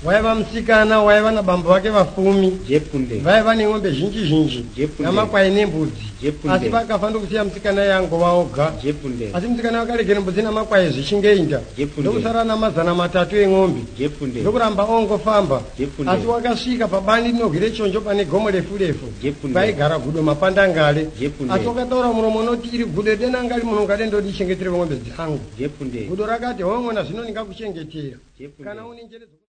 waiva musikana waiva nabambo vake vafumi vaiva neng'ombe zhinji zhinji namakwai nembudzi asi vakafa ndokusiya musikana yangova oga asi musikana wakaregera mbudzi namakwai zvichingeinda ndokusara namazana 3 eng'ombe ndokuramba ongofamba asi wakasvika pabani rinogwire chonjo pane gomo refu refu vaigara gudo mapandangale asi wakataura muromo unoti iri gudo denangali munhu ungade ndodichengetere ng'ombe dzangu gudo rakati hon'ona zvino ndingakuchengetera kana une njere